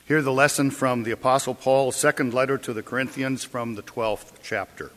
Hear the lesson from the Apostle Paul's second letter to the Corinthians from the 12th chapter.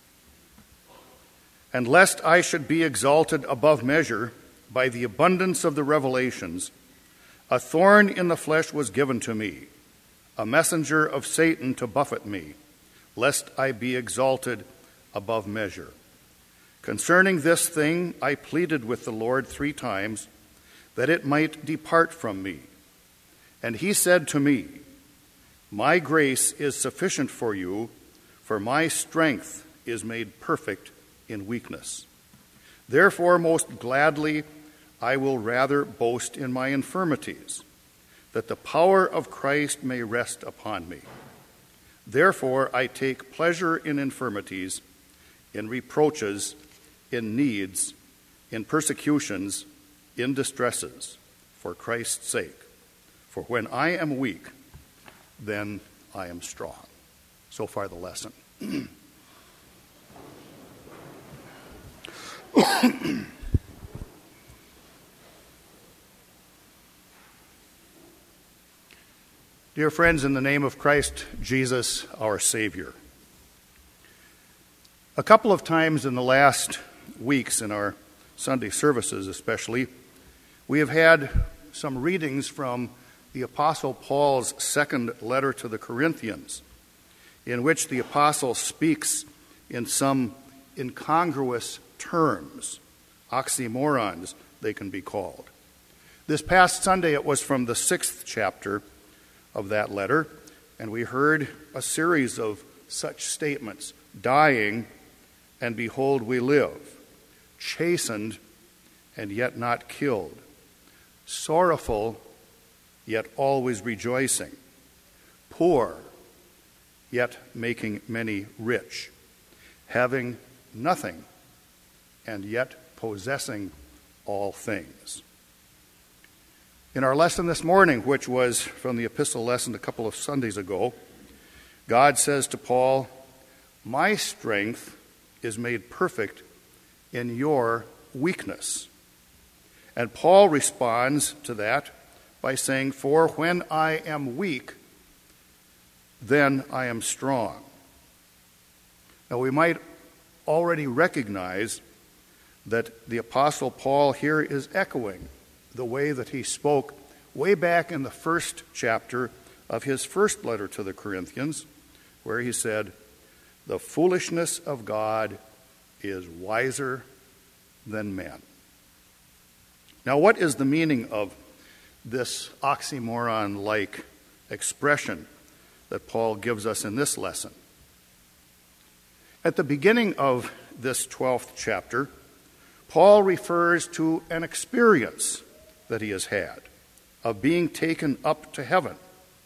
And lest I should be exalted above measure by the abundance of the revelations, a thorn in the flesh was given to me, a messenger of Satan to buffet me, lest I be exalted above measure. Concerning this thing I pleaded with the Lord 3 times, that it might depart from me. And he said to me, My grace is sufficient for you, for my strength is made perfect in weakness. Therefore, most gladly, I will rather boast in my infirmities, that the power of Christ may rest upon me. Therefore, I take pleasure in infirmities, in reproaches, in needs, in persecutions, in distresses, for Christ's sake. For when I am weak, then I am strong. So far the lesson. Dear friends, in the name of Christ Jesus, our Savior, a couple of times in the last weeks, in our Sunday services especially, we have had some readings from the Apostle Paul's second letter to the Corinthians, in which the Apostle speaks in some incongruous terms, oxymorons they can be called. This past Sunday it was from the 6th chapter of that letter, and we heard a series of such statements: dying, and behold we live; chastened, and yet not killed; sorrowful, yet always rejoicing; poor, yet making many rich; having nothing, and yet possessing all things. In our lesson this morning, which was from the epistle lesson a couple of Sundays ago, God says to Paul, My strength is made perfect in your weakness. And Paul responds to that by saying, For when I am weak, then I am strong. Now we might already recognize that the Apostle Paul here is echoing the way that he spoke way back in the 1st chapter of his first letter to the Corinthians, where he said, The foolishness of God is wiser than men. Now, what is the meaning of this oxymoron-like expression that Paul gives us in this lesson? At the beginning of this 12th chapter, Paul refers to an experience that he has had of being taken up to heaven.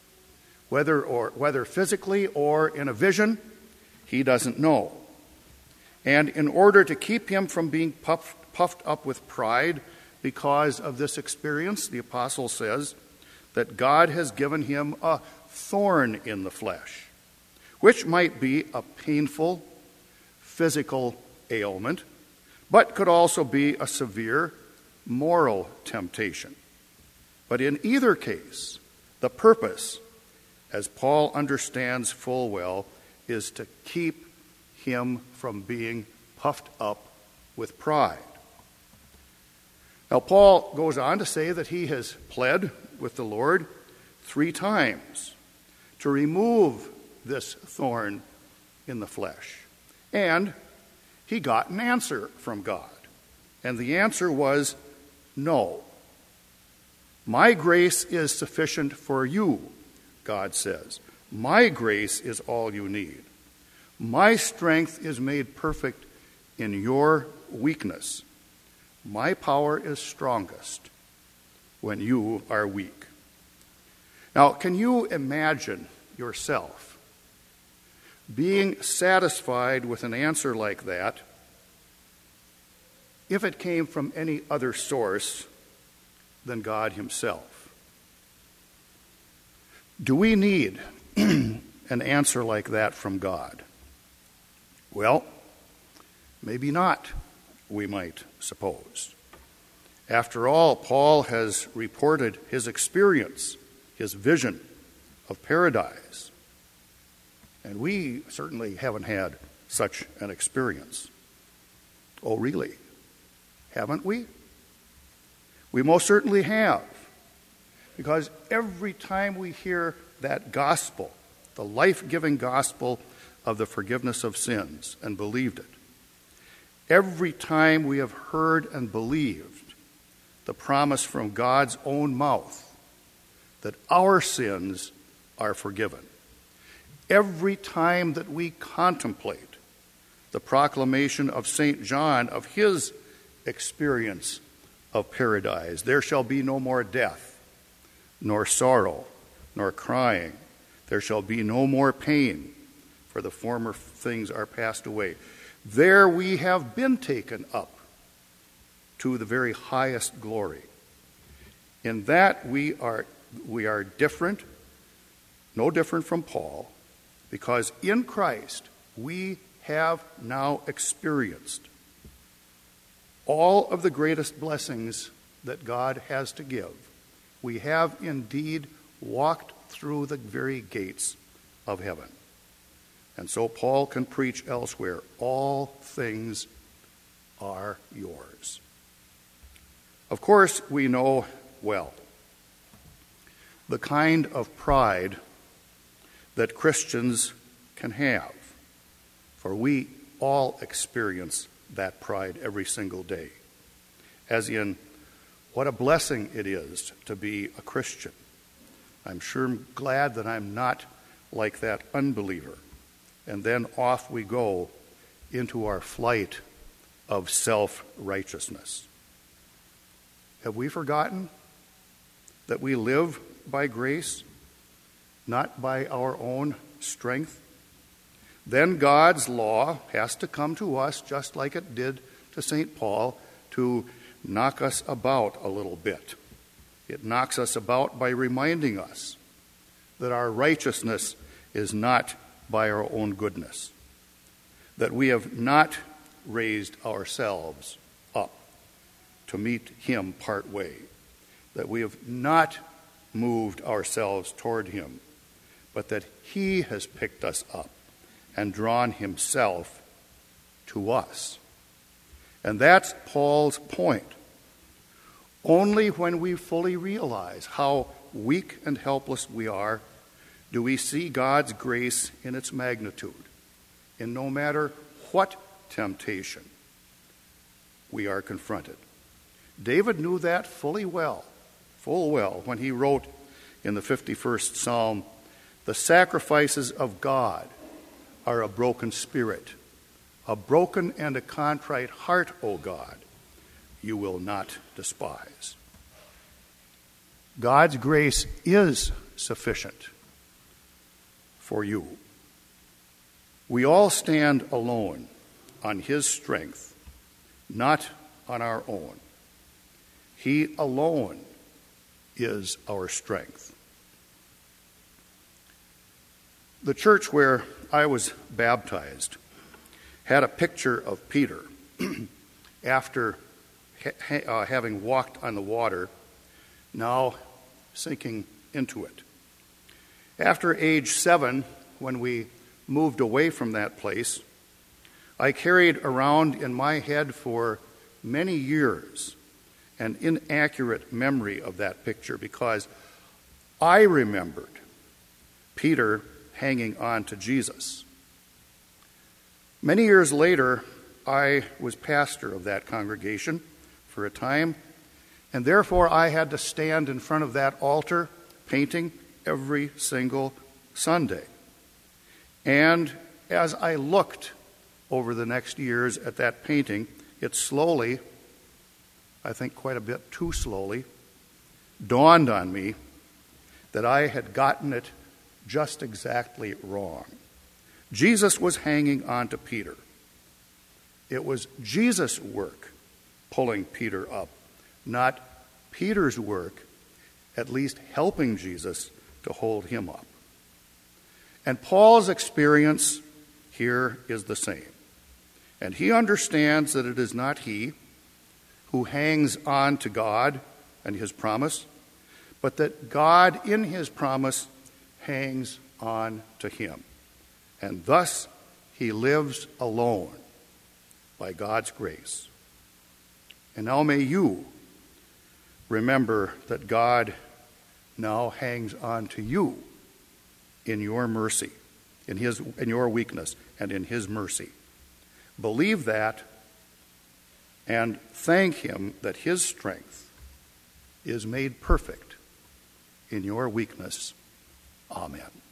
Whether physically or in a vision, he doesn't know. And in order to keep him from being puffed up with pride because of this experience, the apostle says that God has given him a thorn in the flesh, which might be a painful physical ailment, but could also be a severe moral temptation. But in either case, the purpose, as Paul understands full well, is to keep him from being puffed up with pride. Now, Paul goes on to say that he has pled with the Lord 3 times to remove this thorn in the flesh. And he got an answer from God. And the answer was, no. My grace is sufficient for you, God says. My grace is all you need. My strength is made perfect in your weakness. My power is strongest when you are weak. Now, can you imagine yourself being satisfied with an answer like that if it came from any other source than God himself? Do we need an answer like that from God? Well, maybe not, we might suppose. After all, Paul has reported his experience, his vision of paradise. And we certainly haven't had such an experience. Oh, really? Haven't we? We most certainly have. Because every time we hear that gospel, the life-giving gospel of the forgiveness of sins, and believed it, every time we have heard and believed the promise from God's own mouth that our sins are forgiven, every time that we contemplate the proclamation of St. John of his experience of paradise, there shall be no more death, nor sorrow, nor crying. There shall be no more pain, for the former things are passed away. There we have been taken up to the very highest glory. In that we are different, no different from Paul, because in Christ we have now experienced all of the greatest blessings that God has to give. We have indeed walked through the very gates of heaven. And so Paul can preach elsewhere, all things are yours. Of course, we know well the kind of pride that Christians can have, for we all experience that pride every single day, as in, what a blessing it is to be a Christian. I'm sure glad that I'm not like that unbeliever. And then off we go into our flight of self-righteousness. Have we forgotten that we live by grace, not by our own strength? Then God's law has to come to us, just like it did to St. Paul, to knock us about a little bit. It knocks us about by reminding us that our righteousness is not by our own goodness, that we have not raised ourselves up to meet him part way, that we have not moved ourselves toward him, but that he has picked us up and drawn himself to us. And that's Paul's point. Only when we fully realize how weak and helpless we are do we see God's grace in its magnitude, in no matter what temptation we are confronted. David knew that full well, when he wrote in the 51st Psalm, "The sacrifices of God are a broken spirit, a broken and a contrite heart, O God, you will not despise." God's grace is sufficient for you. We all stand alone on his strength, not on our own. He alone is our strength. The church where I was baptized had a picture of Peter after having walked on the water, now sinking into it. After age 7, when we moved away from that place, I carried around in my head for many years an inaccurate memory of that picture, because I remembered Peter hanging on to Jesus. Many years later, I was pastor of that congregation for a time, and therefore I had to stand in front of that altar painting every single Sunday. And as I looked over the next years at that painting, it slowly, I think quite a bit too slowly, dawned on me that I had gotten it just exactly wrong. Jesus was hanging on to Peter. It was Jesus' work pulling Peter up, not Peter's work, at least helping Jesus to hold him up. And Paul's experience here is the same. And he understands that it is not he who hangs on to God and his promise, but that God in his promise hangs on to him. And thus he lives alone by God's grace. And now may you remember that God now hangs on to you in your mercy, in your weakness, and in his mercy. Believe that and thank him that his strength is made perfect in your weakness. Amen.